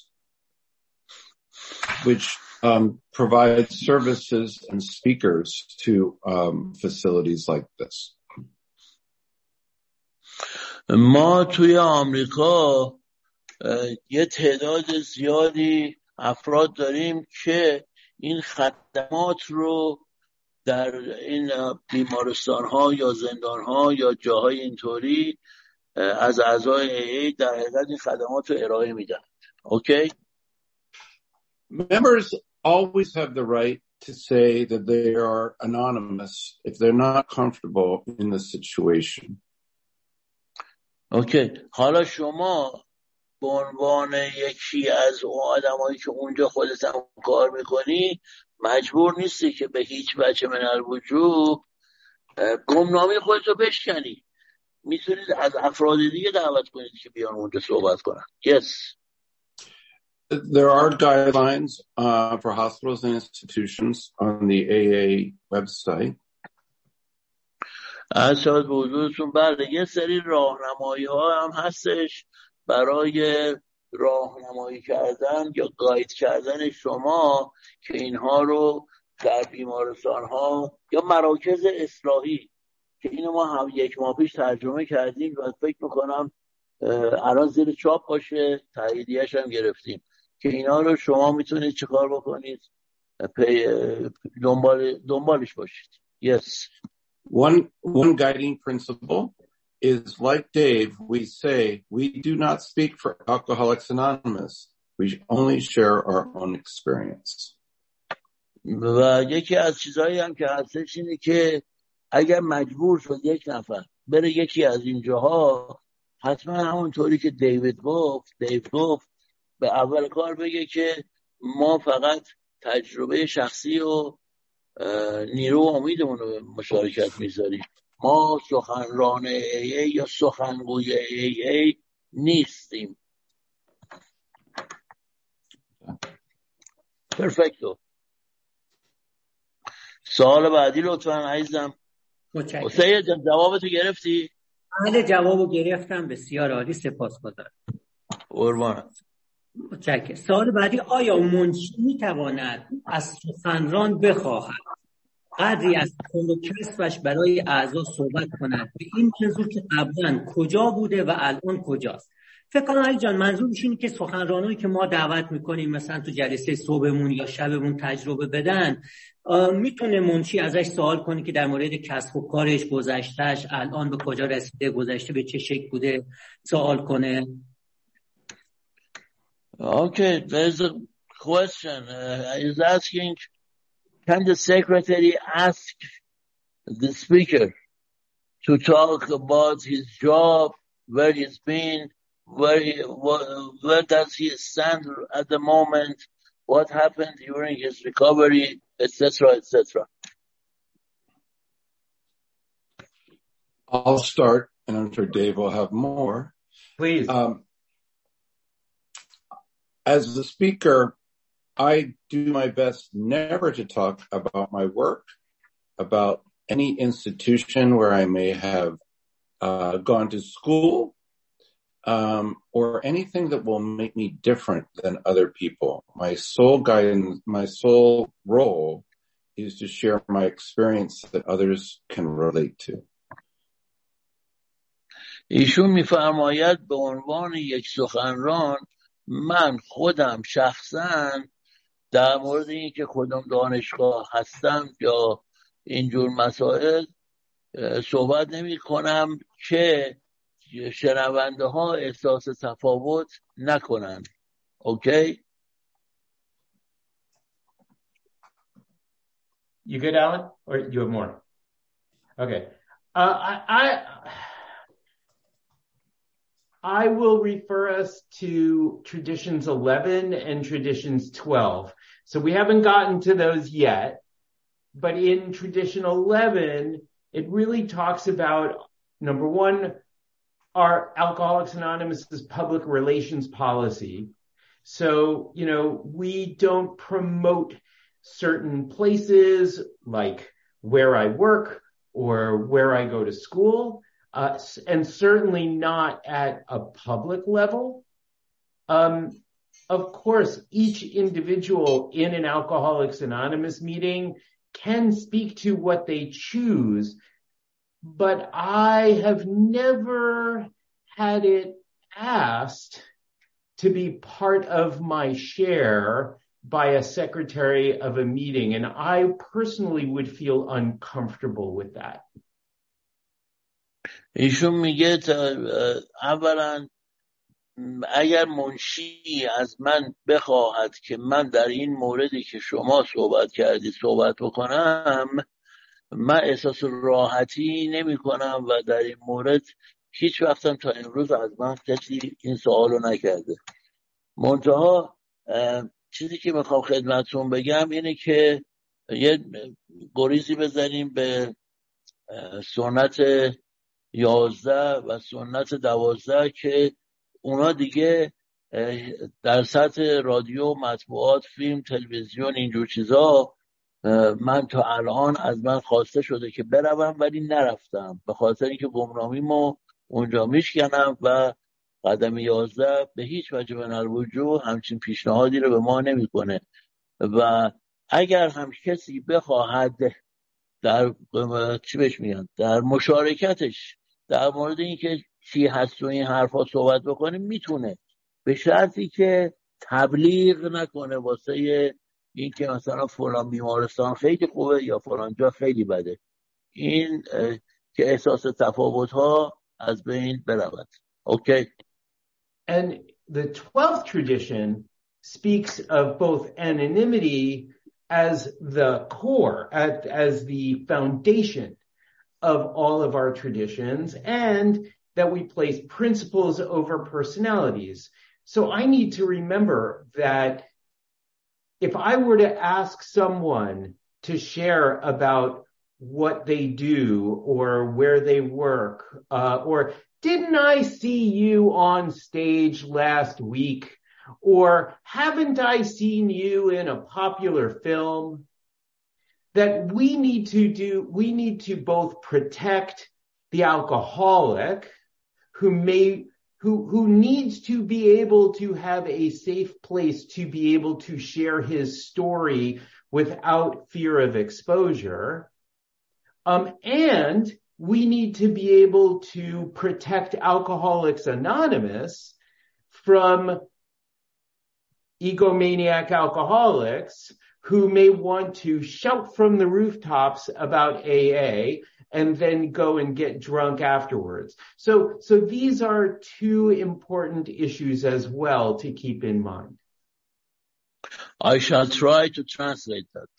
which um, provide services and speakers to um, facilities like this. ما توی آمریکا یه تعداد زیادی افراد داریم که این خدمات رو در این بیمارستان ها یا زندان ها یا جاهای اینطوری از اعضای ای ای در حقیقت این خدمات رو ارائه میدن. Okay? Members always have the right to say that they are anonymous if they're not comfortable in the situation. Okay. حالا شما به عنوان یکی از اون آدمایی که اونجا خودت هم کار میکنی مجبور نیستی که به هیچ وجه من الوجوب گمنامی خودتو بشکنی. میتونید از افراد دیگه دعوت کنید که بیان اونجا صحبت کنن. Yes. There are guidelines uh, for hospitals and institutions on the A A website. از شاید به حضورتون بله یه سری راهنمایی ها هم هستش برای راهنمایی کردن یا گاید کردن شما که اینها رو در بیمارستان ها یا مراکز اصلاحی که اینو ما هم یک ماه پیش ترجمه کردیم و فکر میکنم الان زیر چاپ باشه تاییدیه‌اش هم گرفتیم که اینا رو شما میتونید چیکار بکنید پی دنبال دنبالش باشید. Yes. One one guiding principle is, like Dave, we say we do not speak for Alcoholics Anonymous. We only share our own experience. و یکی از چیزایی هم که هستش اینه که اگر مجبور شد یک نفر بره یکی از اینجاها حتما همونطوری که دیوید گفت دیو گفت به اول کار بگه که ما فقط تجربه شخصی و نیرو و امیدمون رو مشارکت میذاریم. ما سخنران ای ای یا سخنگوی ای ای نیستیم. پرفکتو. سوال بعدی لطفاً عزیزم. حسین جان جوابتو گرفتی؟ بله جوابو گرفتم. بسیار عالی، سپاسگزارم. قربانت. متشکرم. سوال بعدی، آیا منشی میتواند از سخنران بخواهد قدری از کار و کسبش برای اعضا صحبت کند به این منظور که قبلا کجا بوده و الان کجاست؟ فکر کنم علی جان منظورش اینه که سخنرانایی که ما دعوت میکنیم مثلا تو جلسه صبحمون یا شبمون تجربه بدن، میتونه منشی ازش سوال کنه که در مورد کسب و کارش، گذشتهش، الان به کجا رسیده، گذشته به چه شکل بوده سوال کنه. Okay, there's a question. Uh, is asking, can the secretary ask the speaker to talk about his job, where he's been, where he, where, where does he stand at the moment, what happened during his recovery, et cetera, et cetera? I'll start, and I'm sure Dave will have more. Please. Um, as the speaker, I do my best never to talk about my work, about any institution where I may have uh, gone to school, um, or anything that will make me different than other people. My sole guidance, my sole role is to share my experience that others can relate to. ایشون میفرماید به عنوان یک سخنران من خودم شخصاً در مورد این که کدام دانشگاه هستم یا اینجور مسائل صحبت نمی کنم که شنونده ها احساس تفاوت نکنن. اوکی؟ You good, Alan? Or you have more? Okay. Uh, I, I, I will refer us to traditions eleven and traditions twelve. So we haven't gotten to those yet, but in tradition eleven, it really talks about, number one, our Alcoholics Anonymous's public relations policy. So, you know, we don't promote certain places like where I work or where I go to school, uh, and certainly not at a public level. Um, of course, each individual in an Alcoholics Anonymous meeting can speak to what they choose, but I have never had it asked to be part of my share by a secretary of a meeting, and I personally would feel uncomfortable with that. ایشون میگه اولا اگر منشی از من بخواهد که من در این موردی که شما صحبت کردید صحبت بکنم، من احساس راحتی نمی کنم و در این مورد هیچ وقتم تا امروز از من کسی این سوالو نکرده. منتها چیزی که میخوام خدمتتون بگم اینه که یه گریزی بزنیم به سنت یازده و سنت دوازده که اونا دیگه در سطح رادیو، مطبوعات، فیلم، تلویزیون، اینجور چیزا من تا الان از من خواسته شده که بروم ولی نرفتم به خاطر اینکه گمنامیمو اونجا میشکنم و قدم یازده به هیچ وجه من الوجوه همچین پیشنهادی رو به ما نمیکنه و اگر هم کسی بخواهد در چی بهش میگن در مشارکتش در مورد اینکه چی هست و این حرفا صحبت بکنه میتونه، به شرطی که تبلیغ نکنه واسه این که مثلا فلان بیمارستان خیلی خوبه یا فلان جا خیلی بده. این که احساس تفاوت ها از بین برود. اوکی. And the twelfth tradition speaks of both anonymity as the core, as, as the foundation of all of our traditions, and that we place principles over personalities. So I need to remember that if I were to ask someone to share about what they do or where they work, uh, or didn't I see you on stage last week? Or haven't I seen you in a popular film? That we need to do, we need to both protect the alcoholic who may, who, who needs to be able to have a safe place to be able to share his story without fear of exposure. Um, and we need to be able to protect Alcoholics Anonymous from egomaniac alcoholics who may want to shout from the rooftops about A A and then go and get drunk afterwards. So, so these are two important issues as well to keep in mind. I shall try to translate that.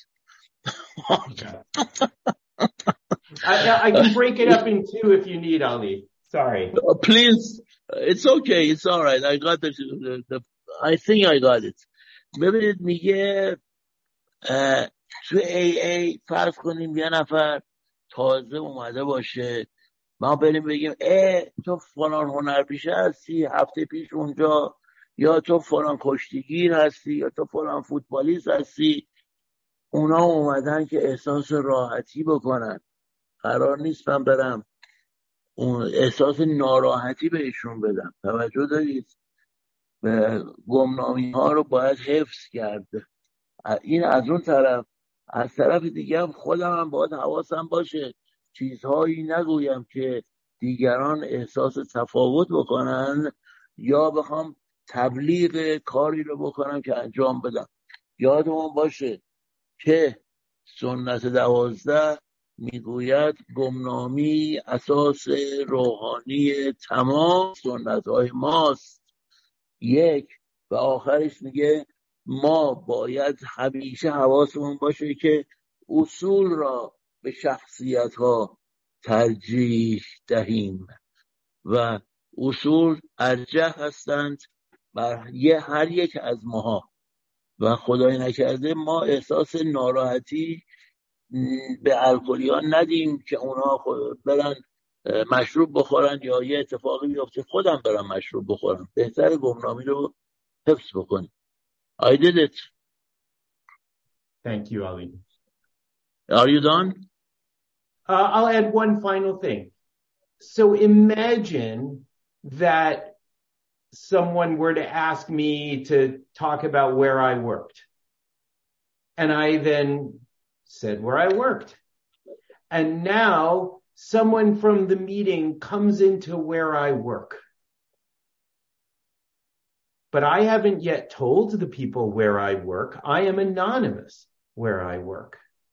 I, I can break it up in two if you need, Ali. Sorry. Uh, please. It's okay. It's all right. I got the, the, the I think I got it. ببینید میگه تو ای ای فرض کنیم یه نفر تازه اومده باشه، ما بریم بگیم اه تو فلان هنرپیشه هستی، هفته پیش اونجا یا تو فلان کشتیگیر هستی یا تو فلان فوتبالیست هستی. اونا اومدن که احساس راحتی بکنن. قرار نیست من برم اون احساس ناراحتی بهشون بدم. توجه دارید؟ گمنامی ها رو باید حفظ کرد. این از اون طرف. از طرف دیگه هم خودم هم باید حواسم باشه چیزهایی نگویم که دیگران احساس تفاوت بکنن یا بخوام تبلیغ کاری رو بکنم که انجام بدم. یادمون باشه که سنت دوازده میگوید گمنامی اساس روحانی تمام سنت های ماست. یک و آخرش میگه ما باید همیشه حواسمون باشه که اصول را به شخصیت ها ترجیح دهیم و اصول ارجح هستند بر یه هر یک از ماها و خدای نکرده ما احساس ناراحتی به الکلیان ندیم که اونا برن مشروب بخورن یا یه اتفاقی بیفته خودم برم مشروب بخورم. بهتر گمنامی رو حفظ بکنیم. I did it. Thank you, Ali. Are you done? Uh, I'll add one final thing. So imagine that someone were to ask me to talk about where I worked. And I then said where I worked. And now someone from the meeting comes into where I work. But I haven't yet told the people where I work. I am anonymous where I work.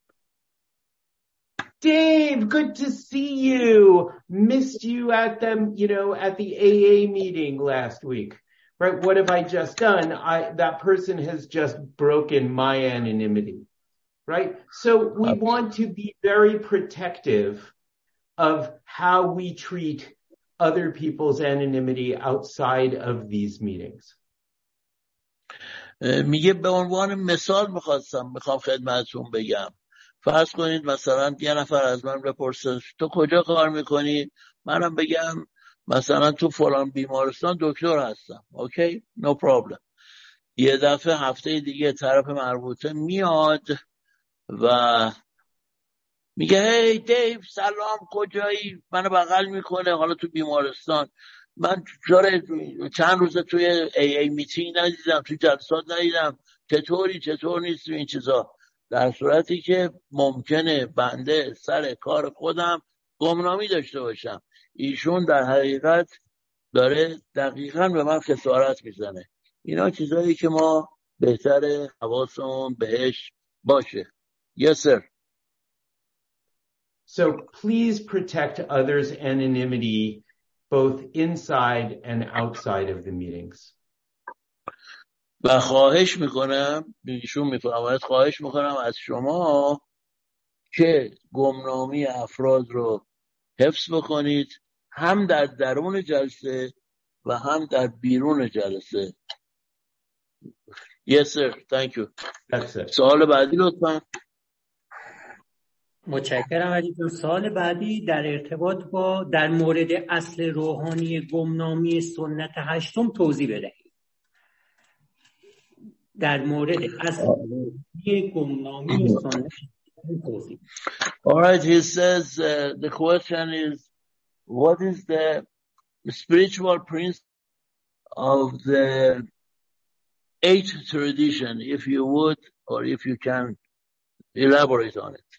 Dave, good to see you. Missed you at them, you know, at the A A meeting last week. Right? What have I just done? I, that person has just broken my anonymity. Right? So we want to be very protective of how we treat other people's anonymity outside of these meetings. میگه به عنوان مثال میخواستم میخوام خدمتتون بگم فرض کنید مثلا یه نفر از من بپرسه تو کجا کار میکنی؟ منم بگم مثلا تو فلان بیمارستان دکتر هستم. اوکی؟ نو پرابلم. یه دفعه هفته دیگه طرف مربوطه میاد و میگه هی دیو سلام کجایی؟ منو بغل میکنه حالا تو بیمارستان. من چند روزه توی ای ای میتینگ ندیدم توی جلسات ندیدم چطوری چطور نیست این چیزا. در صورتی که ممکنه بنده سر کار خودم گمنامی داشته باشم. ایشون در حقیقت داره دقیقاً به من خسارت میزنه. اینا چیزایی که ما بهتره حواسمون بهش باشه. Yes sir. So please protect others' anonymity both inside and outside of the meetings. و خواهش میکنم ایشون میفرماید خواهش میکنم از شما که گمنامی افراد رو حفظ بکنید هم در درون جلسه و هم در بیرون جلسه. Yes sir, thank you. That's it. سوال بعدی لطفا. متشکرم عزیزم. سوال بعدی در ارتباط با در مورد اصل روحانی گمنامی سنت هشتم توضیح بدهید. در مورد اصل روحانی گمنامی سنت توضیح. All right, he says uh, the question is what is the spiritual principle of the eighth tradition, if you would, or if you can elaborate on it.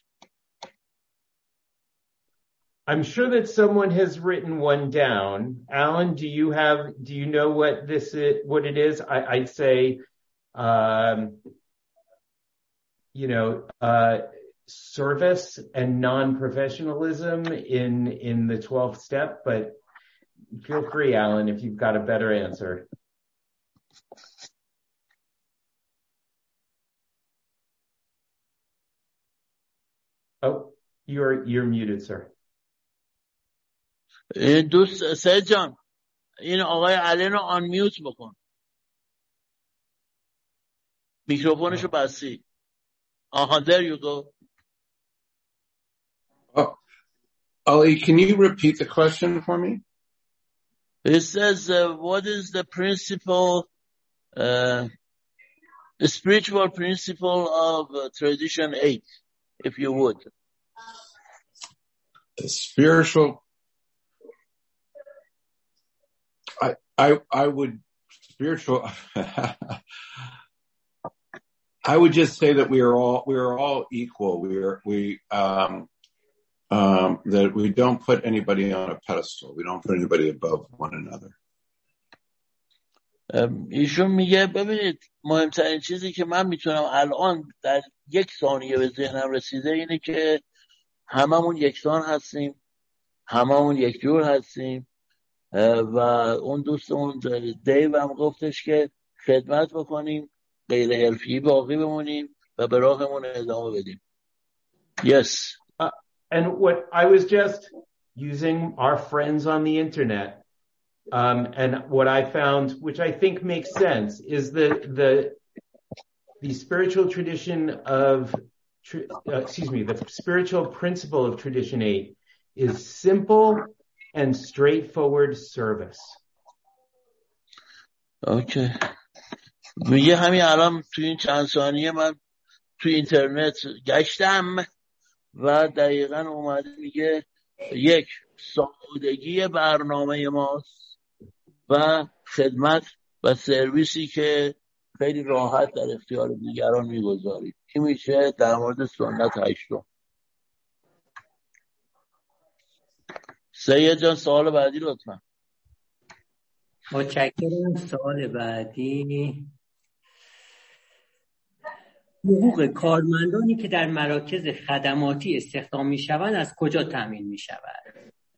I'm sure that someone has written one down. Alan, do you have, do you know what this is, what it is? I, I'd say, um, you know, uh, service and non-professionalism in, in the twelfth step, but feel free, Alan, if you've got a better answer. Oh, you're, you're muted, sir. دوست سید جان این آقای علن رو آن میوت بکن میکروفونشو بستی. آها there you go. Oh, Ali, can you repeat the question for me? It says uh, what is the principle uh, spiritual principle of uh, tradition eight, if you would. The spiritual, I, I, I would spiritual, I would just say that we are all, we are all equal. We are, we, um, um, that we don't put anybody on a pedestal. We don't put anybody above one another. ایشون میگه ببینید مهمترین چیزی که من میتونم الان در یک ثانیه به ذهنم رسیده اینه که هممون یکسان هستیم، هممون یک جور هستیم و اون دوستمون دیو هم گفتش که خدمت بکنیم، غیر حرفی باقی بمونیم و به راهمون ادامه بدیم. Yes. Uh, and what I was just using our friends on the internet, um, and what I found, which I think makes sense, is the the the spiritual tradition of, uh, excuse me, the spiritual principle of tradition eight is simple and straightforward service. Okay. میگه همین الان تو این چند ثانیه من تو اینترنت گشتم و دقیقاً اومده میگه یک سادگی برنامه ماست و خدمت و سرویسی که خیلی راحت در اختیار دیگران میگذاریم. این میشه در مورد سنت هشتم. سید جان سوال بعدی لطفا. متشکرم. سوال بعدی، حقوق کارمندانی که در مراکز خدماتی استخدام میشوند از کجا تامین میشود؟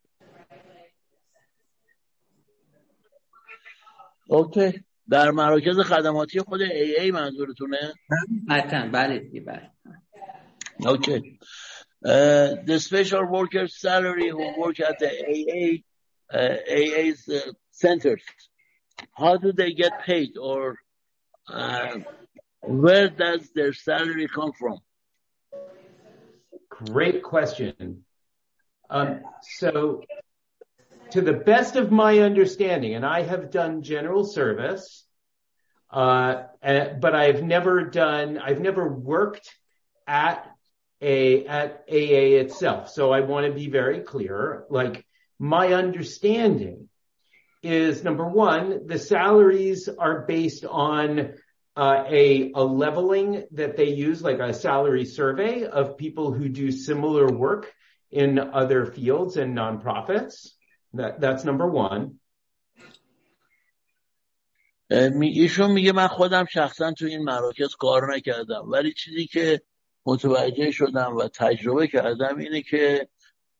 اوکی، در مراکز خدماتی خود ای ای منظورتونه؟ حتما بله دیگه. اوکی. Uh, the special workers salary who work at the A A uh, A A's uh, centers, how do they get paid, or uh, where does their salary come from? Great question. Um, so to the best of my understanding, and I have done general service, uh, uh, but I've never done, I've never worked at A at A A itself. So I want to be very clear. Like, my understanding is, number one, the salaries are based on uh, a a leveling that they use, like a salary survey of people who do similar work in other fields and nonprofits. That that's number one. ایشون میگه من خودم شخصا تو این مراکز کار نکردم، ولی چیزی که متوجه شدم و تجربه کردم اینه که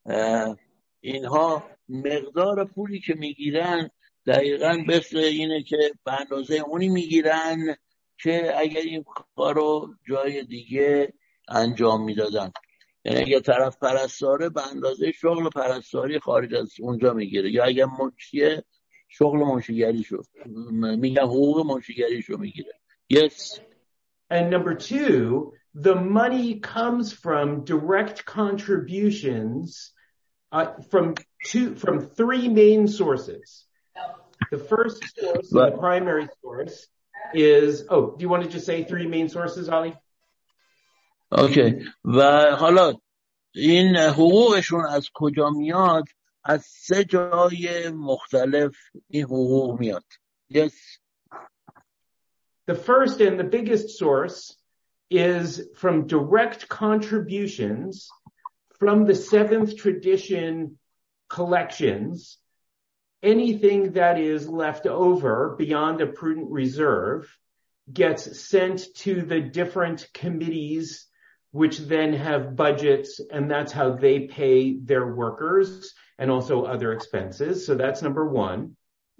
اینها مقدار پولی که میگیرن دقیقاً مثل اینه که به اندازه اونی میگیرن که اگر این کارو جای دیگه انجام میدادن. یعنی اگر طرف پرستاره به اندازه شغل پرستاری خارج از اونجا میگیره، یا اگر منشیه شغل منشیگری شو میگن حقوق منشیگری شو میگیره. Yes. And number two, the money comes from direct contributions uh, from two, from three main sources. The first source, the primary source, is, oh, do you want to just say three main sources, Ali? Okay. و حالا این حقوقشون از کجا میاد؟ از سه جای مختلف این حقوق میاد. Yes. The first and the biggest source is from direct contributions from the seventh tradition collections. Anything that is left over beyond a prudent reserve gets sent to the different committees, which then have budgets, and that's how they pay their workers and also other expenses. So that's number one.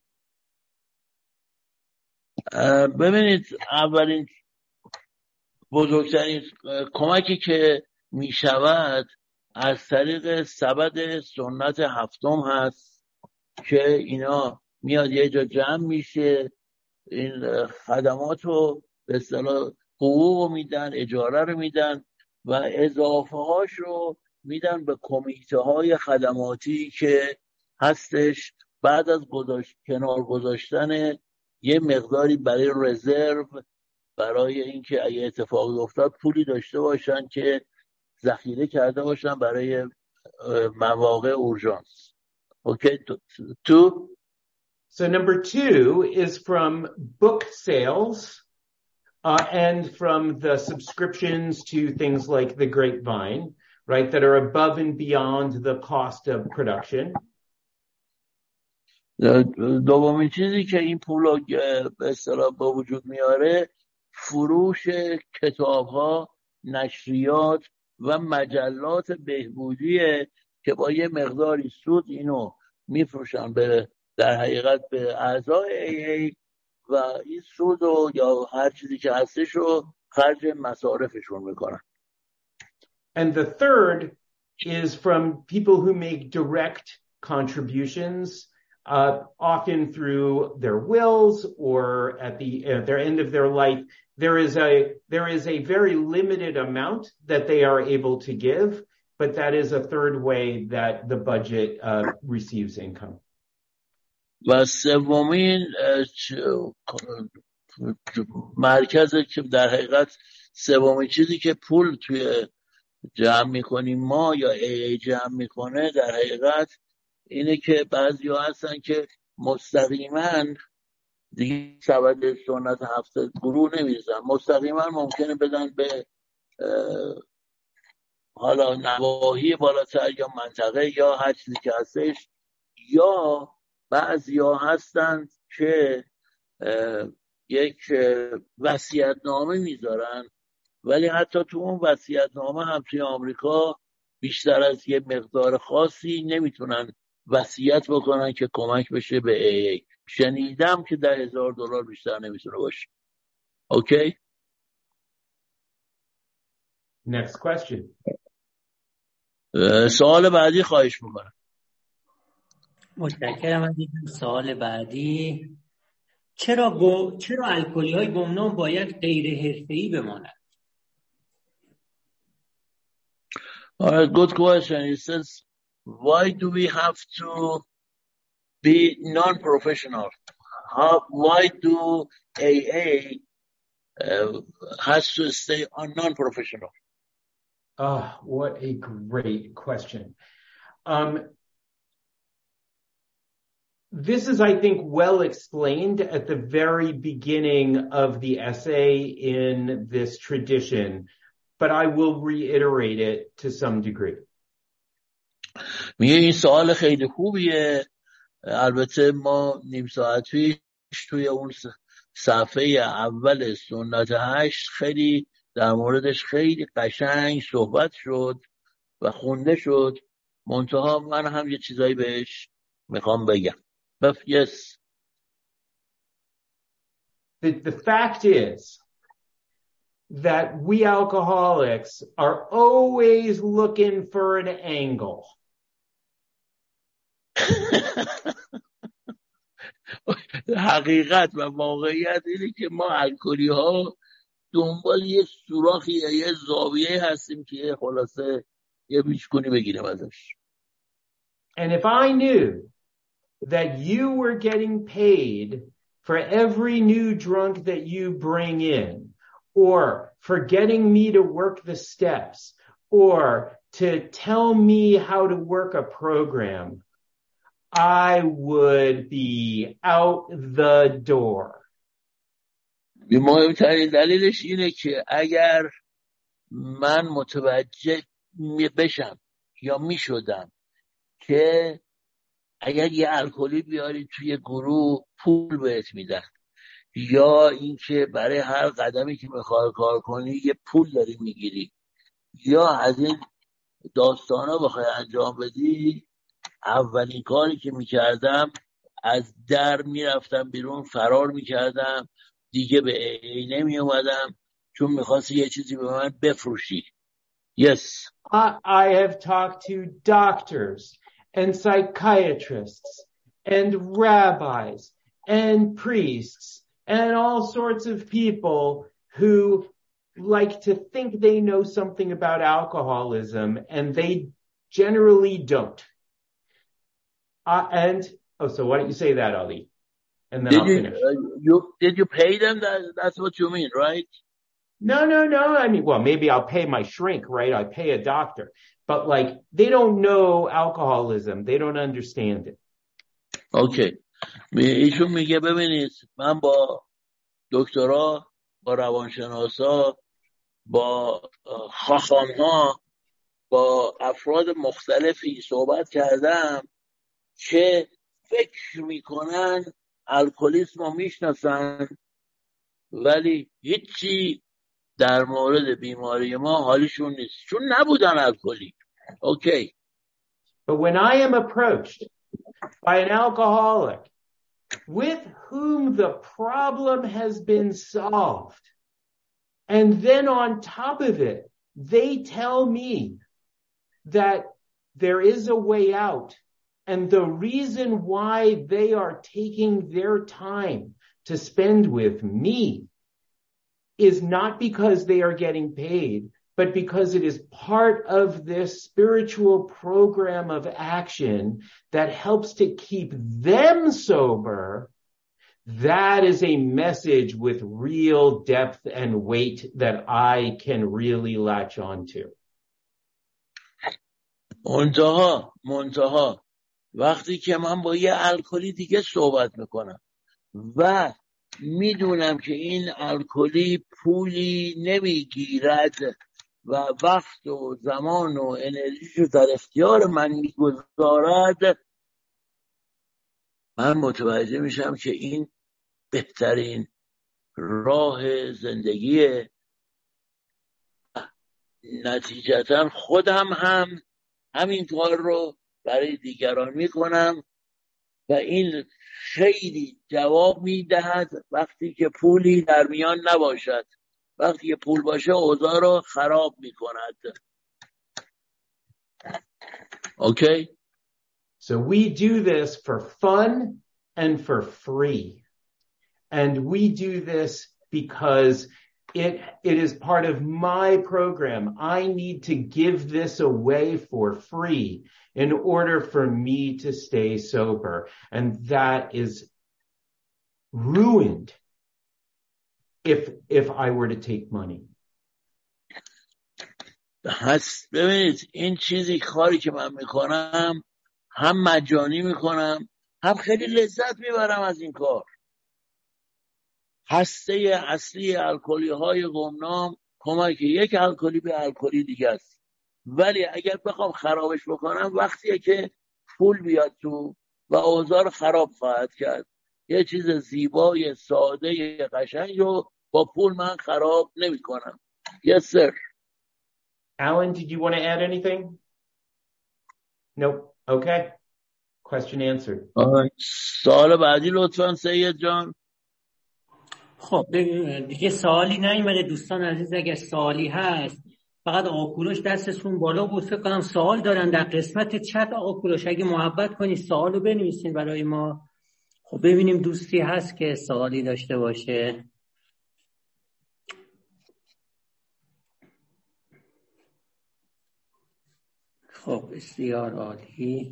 ببینید اولین بزرگترین کمکی که می شود از طریق سبد سنت هفتم هست که اینا میاد یه جا جمع میشه، این خدمات رو به اصطلاح حقوق رو میدن، اجاره رو میدن و اضافه هاش رو میدن به کمیته های خدماتی که هستش بعد از گذاشت کنار گذاشتن یه مقداری برای رزرو، برای اینکه اگه اتفاقی افتاد پولی داشته باشن که ذخیره کرده باشن برای مواقع اورژانس. Okay, two. So number two is from book sales uh, and from the subscriptions to things like the Grapevine, right, that are above and beyond the cost of production. دومین چیزی که این پول به اصطلاح با وجود میاره فروش کتاب‌ها، نشریات و مجلات بهبودیه که با یه مقداری سود اینو میفروشن به در حقیقت به اعضای ای ای و این سود و یا هر چیزی که هستش رو خرج مصارفشون میکنن. And the third is from people who make direct contributions, uh, often through their wills or at the at their end of their life. There is a there is a very limited amount that they are able to give, but that is a third way that the budget uh, receives income. و سومین مرکز که در حقیقت سومین چیزی که پول توی جمع میکنیم ما یا ای ای جمع میکنه در حقیقت اینه که بعضی ها هستن که مستقیما دیگه سبد سنت هفته گروه نمیرسن، مستقیما ممکنه بدن به حالا نواحی بالاتر یا منطقه یا هر چیزی که هستش، یا بعضی ها هستن که یک وصیت‌نامه میذارن ولی حتی تو اون وصیت‌نامه هم توی آمریکا بیشتر از یه مقدار خاصی نمیتونن وصیت بکنن که کمک بشه به ای ای. شنیدم که ده هزار دلار بیشتر نمیتونه باشه. اوکی؟ Next question. سوال بعدی خواهش میکنم. متشکرم از این سوال بعدی. چرا گو... چرا الکلی های گمنام باید غیر حرفه‌ای بمانند؟ Alright, good question. It says, why do we have to be non-professional? How, why do A A uh, has to stay on non-professional? Oh, what a great question. Um, this is, I think, well explained at the very beginning of the essay in this tradition, but I will reiterate it to some degree. میگه این سوال خیلی خوبیه. البته ما نیم ساعت پیش توی اون صفحه اول سنت هشت خیلی در موردش خیلی قشنگ صحبت شد و خونده شد، منتها من هم یه چیزایی بهش میخوام بگم. But yes. The, the fact is that we alcoholics are always looking for an angle. حقیقت و واقعیت اینه که ما الکلی ها دنبال یه سوراخی یا یه زاویه هستیم که خلاصه یه بیچکنی بگیریم ازش. And if I knew that you were getting paid for every new drunk that you bring in, or for getting me to work the steps, or to tell me how to work a program, I would be out the door. مهمترین دلیلش اینه که اگر من متوجه بشم یا می شدم که اگر یه الکلی بیاری توی گروه پول بهت میدن، یا اینکه برای هر قدمی که میخوای کار کنی یه پول داری میگیری، یا از این داستانا بخوای انجام بدی، اولین کاری که میکردم از در میرفتم بیرون، فرار میکردم، دیگه به ای نمی اومدم چون میخواستی یه چیزی به من بفروشی. Yes. I, I have talked to doctors and psychiatrists and rabbis and priests and all sorts of people who like to think they know something about alcoholism, and they generally don't. Uh, and, oh, so why don't you say that, Ali? and then did I'll you, finish. uh, you, did you pay them? That, that's what you mean, right? No, no, no. I mean, well, maybe I'll pay my shrink, right? I pay a doctor. But like, they don't know alcoholism. They don't understand it. Okay. ایشون میگه ببینید من با دکترها، با روانشناسا، با خاخامها، با افراد مختلفی صحبت کردم که فکر میکنن الکلیسم رو میشناسن ولی هیچی در مورد بیماری ما حالیشون نیست چون نبودن الکلی. Okay. But when I am approached by an alcoholic with whom the problem has been solved, and then on top of it, they tell me that there is a way out, and the reason why they are taking their time to spend with me is not because they are getting paid, but because it is part of this spiritual program of action that helps to keep them sober. That is a message with real depth and weight that I can really latch onto. منتها منتها وقتی که من با یه الکلی دیگه صحبت میکنم و میدونم که این الکلی پولی نمیگیرد و وقت و زمان و انرژیشو در اختیار من میگذارد، من متوجه میشم که این بهترین راه زندگیه. نتیجتا خودم هم همین کار رو برای دیگران میکنم و این خیلی جواب میدهد وقتی که پولی در میان نباشد. وقتی که پول باشه اوضاع رو خراب میکند. Okay? So we do this for fun and for free. And we do this because it it is part of my program. I need to give this away for free in order for me to stay sober. And that is ruined if if I were to take money. هست ببینید این چیزی کاری که من میکنم هم مجانی میکنم هم خیلی لذت میبرم از این کار. هسته اصلی الکلی های گمنام کمک یک الکلی به الکلی دیگه است. ولی اگر بخوام خرابش بکنم وقتیه که پول بیاد تو و اوضاع رو خراب خواهد کرد. یه چیز زیبای ساده قشنگ رو با پول من خراب نمی کنم. Yes sir. Alan, did you want to add anything? Nope. Okay. Question answered. سوال بعدی لطفاً سید جان. خب دیگه سوالی نیومده دوستان عزیز. اگر سوالی هست فقط آقا کوروش دستشون بالا بود، فکر کنم سوال دارن در قسمت چت. آقا کوروش اگه محبت کنی سوالو بنویسین برای ما. خب ببینیم دوستی هست که سوالی داشته باشه. خب بسیار عالی.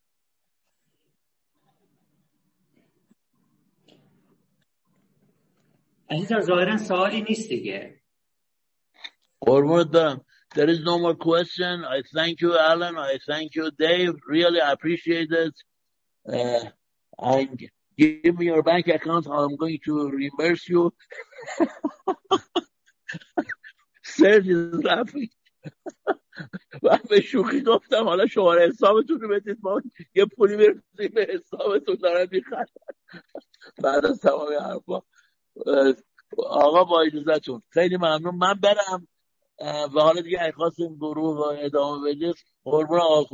عزیزان ظاهرا سوالی نیست دیگه. قربونت برم. There is no more question. I thank you, Alan. I thank you, Dave. Really appreciate it. Uh, and give me your bank account. I'm going to reimburse you. Serge is laughing. من به شوخی گفتم حالا شماره حسابتون رو بدید ما یه پولی برسیم به حسابتون. دارن میخندن بعد از تمام حرفا. آقا با اجازهتون خیلی ممنون. من برم و حالا دیگه اگه خواستیم گروه رو ادامه بدید قربون آقا